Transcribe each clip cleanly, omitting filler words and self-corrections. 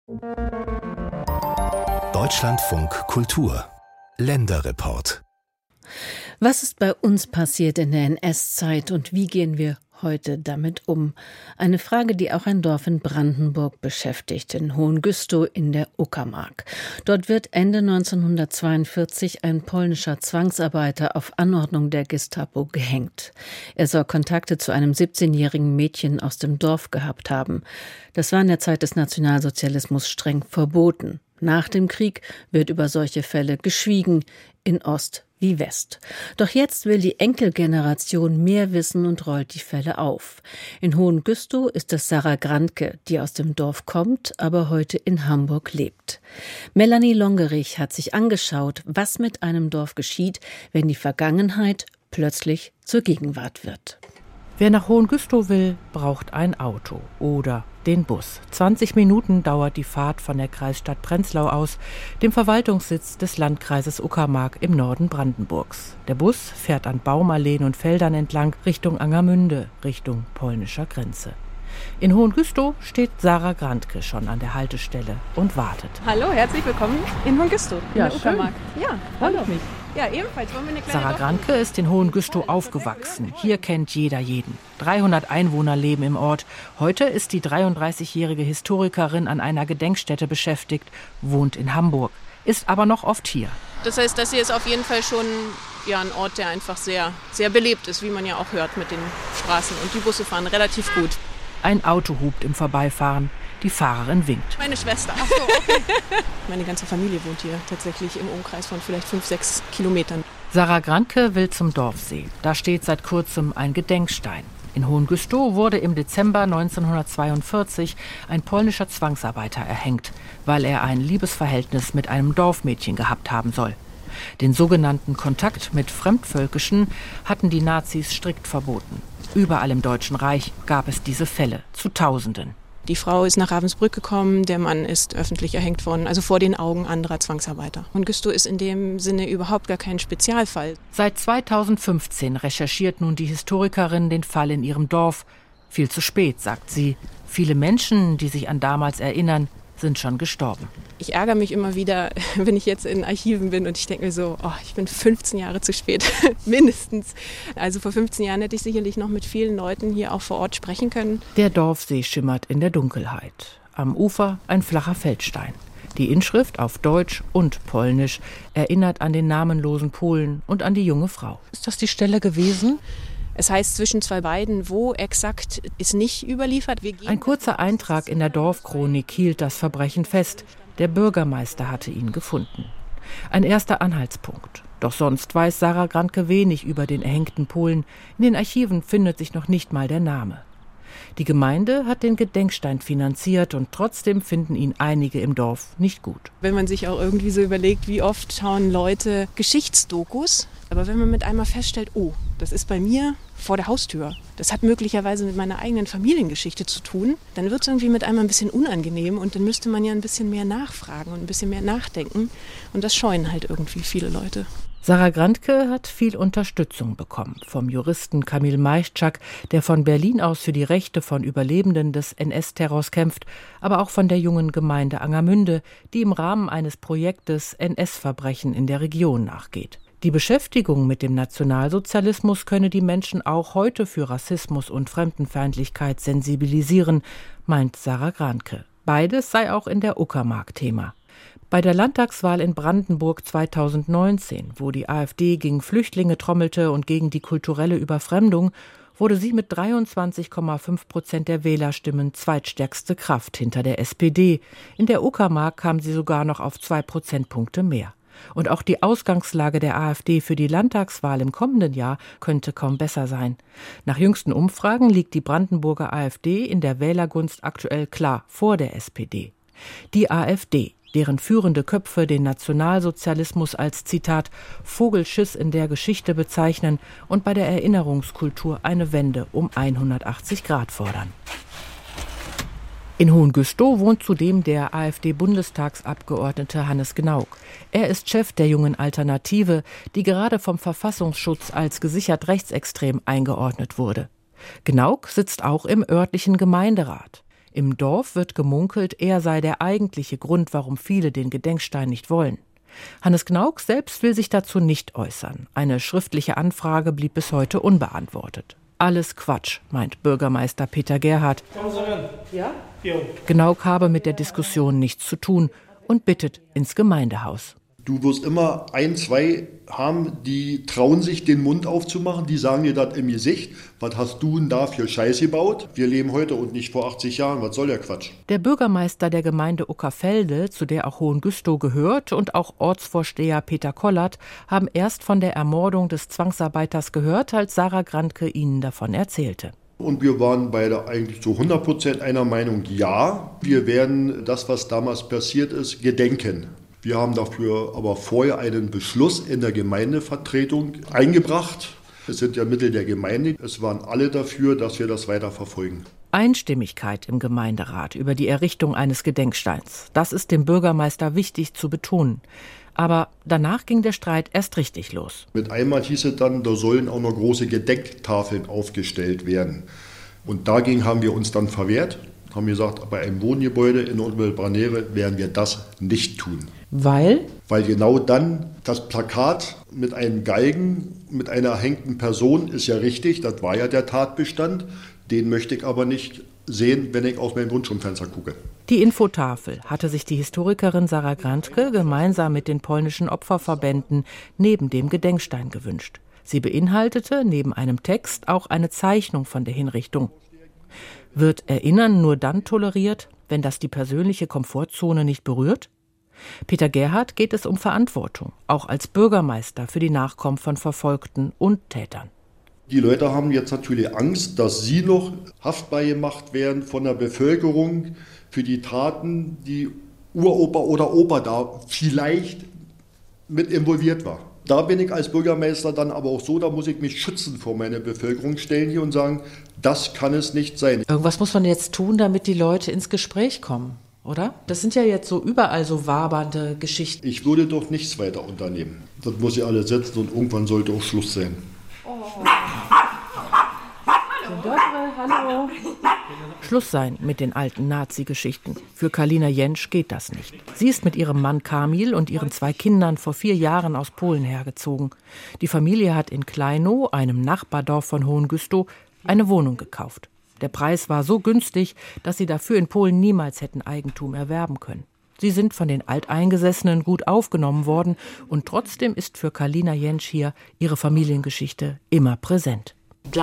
Deutschlandfunk Kultur Länderreport. Was ist bei uns passiert in der NS-Zeit und wie gehen wir heute damit um? Eine Frage, die auch ein Dorf in Brandenburg beschäftigt, in Hohengüstow in der Uckermark. Dort wird Ende 1942 ein polnischer Zwangsarbeiter auf Anordnung der Gestapo gehängt. Er soll Kontakte zu einem 17-jährigen Mädchen aus dem Dorf gehabt haben. Das war in der Zeit des Nationalsozialismus streng verboten. Nach dem Krieg wird über solche Fälle geschwiegen, in Ost wie West. Doch jetzt will die Enkelgeneration mehr wissen und rollt die Fälle auf. In Hohengüstow ist es Sarah Grandke, die aus dem Dorf kommt, aber heute in Hamburg lebt. Melanie Longerich hat sich angeschaut, was mit einem Dorf geschieht, wenn die Vergangenheit plötzlich zur Gegenwart wird. Wer nach Hohengüstow will, braucht ein Auto oder den Bus. 20 Minuten dauert die Fahrt von der Kreisstadt Prenzlau aus, dem Verwaltungssitz des Landkreises Uckermark im Norden Brandenburgs. Der Bus fährt an Baumalleen und Feldern entlang Richtung Angermünde, Richtung polnischer Grenze. In Hohengüstow steht Sarah Grandke schon an der Haltestelle und wartet. Hallo, herzlich willkommen in Hohengüstow, in der Uckermark. Ja, hallo. Mich. Ja, ebenfalls. Wollen wir eine kleine Sarah Grandke ist in Hohengüstow aufgewachsen. Hier kennt jeder jeden. 300 Einwohner leben im Ort. Heute ist die 33-jährige Historikerin an einer Gedenkstätte beschäftigt, wohnt in Hamburg, ist aber noch oft hier. Das heißt, das hier ist auf jeden Fall schon ein Ort, der einfach sehr, sehr belebt ist, wie man ja auch hört mit den Straßen. Und die Busse fahren relativ gut. Ein Auto hupt im Vorbeifahren. Die Fahrerin winkt. Meine Schwester. Ach so, okay. Meine ganze Familie wohnt hier tatsächlich im Umkreis von vielleicht 5-6 Kilometern. Sarah Grandke will zum Dorfsee. Da steht seit kurzem ein Gedenkstein. In Hohengüstow wurde im Dezember 1942 ein polnischer Zwangsarbeiter erhängt, weil er ein Liebesverhältnis mit einem Dorfmädchen gehabt haben soll. Den sogenannten Kontakt mit Fremdvölkischen hatten die Nazis strikt verboten. Überall im Deutschen Reich gab es diese Fälle, zu Tausenden. Die Frau ist nach Ravensbrück gekommen, der Mann ist öffentlich erhängt worden, also vor den Augen anderer Zwangsarbeiter. Und Güstow ist in dem Sinne überhaupt gar kein Spezialfall. Seit 2015 recherchiert nun die Historikerin den Fall in ihrem Dorf. Viel zu spät, sagt sie. Viele Menschen, die sich an damals erinnern, sind schon gestorben. Ich ärgere mich immer wieder, wenn ich jetzt in Archiven bin und ich denke mir so, ich bin 15 Jahre zu spät, mindestens. Also vor 15 Jahren hätte ich sicherlich noch mit vielen Leuten hier auch vor Ort sprechen können. Der Dorfsee schimmert in der Dunkelheit. Am Ufer ein flacher Feldstein. Die Inschrift auf Deutsch und Polnisch erinnert an den namenlosen Polen und an die junge Frau. Ist das die Stelle gewesen? Es heißt zwischen zwei Beiden, wo exakt ist nicht überliefert. Ein kurzer Eintrag in der Dorfchronik hielt das Verbrechen fest. Der Bürgermeister hatte ihn gefunden. Ein erster Anhaltspunkt. Doch sonst weiß Sarah Grandke wenig über den erhängten Polen. In den Archiven findet sich noch nicht mal der Name. Die Gemeinde hat den Gedenkstein finanziert und trotzdem finden ihn einige im Dorf nicht gut. Wenn man sich auch irgendwie so überlegt, wie oft schauen Leute Geschichtsdokus, aber wenn man mit einmal feststellt, das ist bei mir vor der Haustür, das hat möglicherweise mit meiner eigenen Familiengeschichte zu tun, dann wird es irgendwie mit einmal ein bisschen unangenehm und dann müsste man ja ein bisschen mehr nachfragen und ein bisschen mehr nachdenken und das scheuen halt irgendwie viele Leute. Sarah Grandke hat viel Unterstützung bekommen vom Juristen Kamil Majczak, der von Berlin aus für die Rechte von Überlebenden des NS-Terrors kämpft, aber auch von der jungen Gemeinde Angermünde, die im Rahmen eines Projektes NS-Verbrechen in der Region nachgeht. Die Beschäftigung mit dem Nationalsozialismus könne die Menschen auch heute für Rassismus und Fremdenfeindlichkeit sensibilisieren, meint Sarah Grandke. Beides sei auch in der Uckermark Thema. Bei der Landtagswahl in Brandenburg 2019, wo die AfD gegen Flüchtlinge trommelte und gegen die kulturelle Überfremdung, wurde sie mit 23,5% der Wählerstimmen zweitstärkste Kraft hinter der SPD. In der Uckermark kam sie sogar noch auf 2 Prozentpunkte mehr. Und auch die Ausgangslage der AfD für die Landtagswahl im kommenden Jahr könnte kaum besser sein. Nach jüngsten Umfragen liegt die Brandenburger AfD in der Wählergunst aktuell klar vor der SPD. Die AfD, deren führende Köpfe den Nationalsozialismus als, Zitat, Vogelschiss in der Geschichte bezeichnen und bei der Erinnerungskultur eine Wende um 180 Grad fordern. In Hohengüstow wohnt zudem der AfD-Bundestagsabgeordnete Hannes Gnauk. Er ist Chef der Jungen Alternative, die gerade vom Verfassungsschutz als gesichert rechtsextrem eingeordnet wurde. Gnauk sitzt auch im örtlichen Gemeinderat. Im Dorf wird gemunkelt, er sei der eigentliche Grund, warum viele den Gedenkstein nicht wollen. Hannes Gnauk selbst will sich dazu nicht äußern. Eine schriftliche Anfrage blieb bis heute unbeantwortet. Alles Quatsch, meint Bürgermeister Peter Gerhardt. Kommen Sie rein. Ja? Jo. Gnauk habe mit der Diskussion nichts zu tun und bittet ins Gemeindehaus. Du wirst immer 1, 2 haben, die trauen sich, den Mund aufzumachen. Die sagen dir das im Gesicht. Was hast du denn da für Scheiß gebaut? Wir leben heute und nicht vor 80 Jahren. Was soll der Quatsch? Der Bürgermeister der Gemeinde Uckerfelde, zu der auch Hohengüstow gehört, und auch Ortsvorsteher Peter Kollert haben erst von der Ermordung des Zwangsarbeiters gehört, als Sarah Grandke ihnen davon erzählte. Und wir waren beide eigentlich zu 100% einer Meinung, ja, wir werden das, was damals passiert ist, gedenken. Wir haben dafür aber vorher einen Beschluss in der Gemeindevertretung eingebracht. Es sind ja Mittel der Gemeinde. Es waren alle dafür, dass wir das weiter verfolgen. Einstimmigkeit im Gemeinderat über die Errichtung eines Gedenksteins. Das ist dem Bürgermeister wichtig zu betonen. Aber danach ging der Streit erst richtig los. Mit einmal hieß es dann, da sollen auch noch große Gedenktafeln aufgestellt werden. Und dagegen haben wir uns dann verwehrt. Haben gesagt, bei einem Wohngebäude in Unterwelt-Branere werden wir das nicht tun. Weil? Weil genau dann das Plakat mit einem Galgen, mit einer hängenden Person ist ja richtig, das war ja der Tatbestand. Den möchte ich aber nicht sehen, wenn ich aus meinem Wohnzimmerfenster gucke. Die Infotafel hatte sich die Historikerin Sarah Grandke gemeinsam mit den polnischen Opferverbänden neben dem Gedenkstein gewünscht. Sie beinhaltete neben einem Text auch eine Zeichnung von der Hinrichtung. Wird Erinnern nur dann toleriert, wenn das die persönliche Komfortzone nicht berührt? Peter Gerhardt geht es um Verantwortung, auch als Bürgermeister für die Nachkommen von Verfolgten und Tätern. Die Leute haben jetzt natürlich Angst, dass sie noch haftbar gemacht werden von der Bevölkerung für die Taten, die Uropa oder Opa da vielleicht mit involviert war. Da bin ich als Bürgermeister dann aber auch so, da muss ich mich schützen vor meiner Bevölkerung, stellen hier und sagen, das kann es nicht sein. Irgendwas muss man jetzt tun, damit die Leute ins Gespräch kommen, oder? Das sind ja jetzt so überall so wabernde Geschichten. Ich würde doch nichts weiter unternehmen. Das muss ich alles setzen und irgendwann sollte auch Schluss sein. Hallo. Schluss sein mit den alten Nazi-Geschichten. Für Kalina Jentsch geht das nicht. Sie ist mit ihrem Mann Kamil und ihren 2 Kindern vor 4 Jahren aus Polen hergezogen. Die Familie hat in Kleinow, einem Nachbardorf von Hohengüstow, eine Wohnung gekauft. Der Preis war so günstig, dass sie dafür in Polen niemals hätten Eigentum erwerben können. Sie sind von den Alteingesessenen gut aufgenommen worden und trotzdem ist für Kalina Jentsch hier ihre Familiengeschichte immer präsent.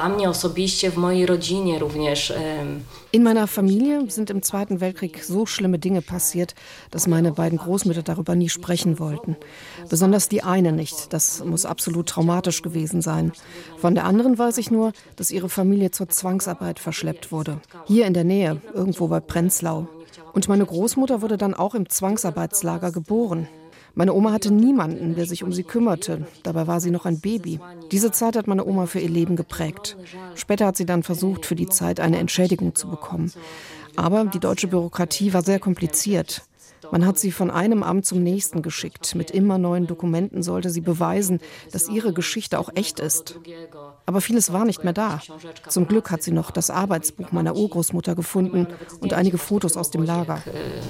In meiner Familie sind im Zweiten Weltkrieg so schlimme Dinge passiert, dass meine beiden Großmütter darüber nie sprechen wollten. Besonders die eine nicht. Das muss absolut traumatisch gewesen sein. Von der anderen weiß ich nur, dass ihre Familie zur Zwangsarbeit verschleppt wurde. Hier in der Nähe, irgendwo bei Prenzlau. Und meine Großmutter wurde dann auch im Zwangsarbeitslager geboren. Meine Oma hatte niemanden, der sich um sie kümmerte. Dabei war sie noch ein Baby. Diese Zeit hat meine Oma für ihr Leben geprägt. Später hat sie dann versucht, für die Zeit eine Entschädigung zu bekommen. Aber die deutsche Bürokratie war sehr kompliziert. Man hat sie von einem Amt zum nächsten geschickt. Mit immer neuen Dokumenten sollte sie beweisen, dass ihre Geschichte auch echt ist. Aber vieles war nicht mehr da. Zum Glück hat sie noch das Arbeitsbuch meiner Urgroßmutter gefunden und einige Fotos aus dem Lager.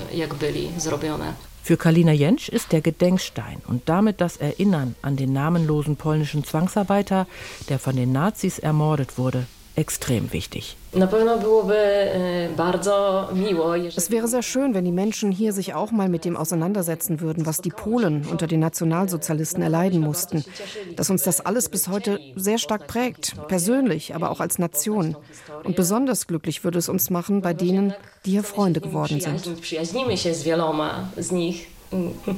Für Kalina Jentsch ist der Gedenkstein und damit das Erinnern an den namenlosen polnischen Zwangsarbeiter, der von den Nazis ermordet wurde, extrem wichtig. Es wäre sehr schön, wenn die Menschen hier sich auch mal mit dem auseinandersetzen würden, was die Polen unter den Nationalsozialisten erleiden mussten. Dass uns das alles bis heute sehr stark prägt, persönlich, aber auch als Nation. Und besonders glücklich würde es uns machen bei denen, die hier Freunde geworden sind.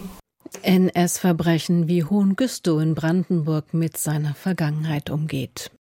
NS-Verbrechen, wie Hohengüstow in Brandenburg mit seiner Vergangenheit umgeht.